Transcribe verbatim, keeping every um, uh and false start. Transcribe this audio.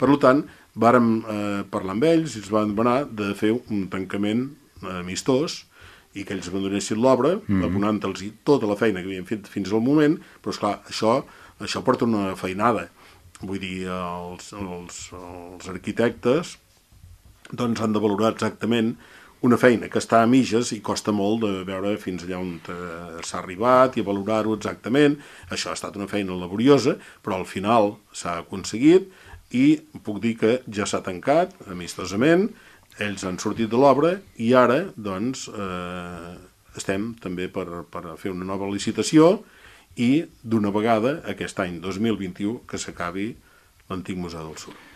Per tant, vàrem eh, parlar amb ells i ens van demanar de fer un tancament amistós i que ells abandonessin l'obra, mm-hmm. abonant-los tota la feina que havien fet fins al moment, però esclar, això, això porta una feinada. Vull dir, els, els, els arquitectes doncs han de valorar exactament una feina que està a mitges i costa molt de veure fins allà on s'ha arribat i valorar-ho exactament. Això ha estat una feina laboriosa, però al final s'ha aconseguit i puc dir que ja s'ha tancat amistosament. Ells han sortit de l'obra i ara doncs, eh, estem també per, per fer una nova licitació i d'una vegada aquest any dos mil vint-i-u que s'acabi l'antic Museu del Sur.